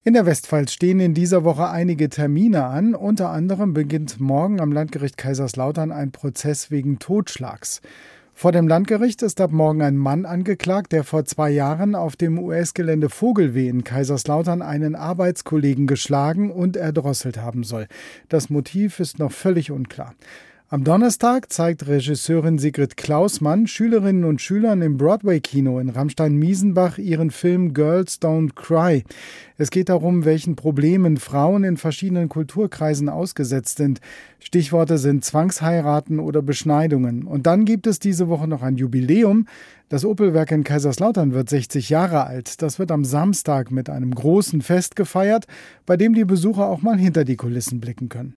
In der Westpfalz stehen in dieser Woche einige Termine an. Unter anderem beginnt morgen am Landgericht Kaiserslautern ein Prozess wegen Totschlags. Vor dem Landgericht ist ab morgen ein Mann angeklagt, der vor 2 Jahren auf dem US-Gelände Vogelweh in Kaiserslautern einen Arbeitskollegen geschlagen und erdrosselt haben soll. Das Motiv ist noch völlig unklar. Am Donnerstag zeigt Regisseurin Sigrid Klausmann Schülerinnen und Schülern im Broadway-Kino in Ramstein-Miesenbach ihren Film Girls Don't Cry. Es geht darum, welchen Problemen Frauen in verschiedenen Kulturkreisen ausgesetzt sind. Stichworte sind Zwangsheiraten oder Beschneidungen. Und dann gibt es diese Woche noch ein Jubiläum. Das Opel-Werk in Kaiserslautern wird 60 Jahre alt. Das wird am Samstag mit einem großen Fest gefeiert, bei dem die Besucher auch mal hinter die Kulissen blicken können.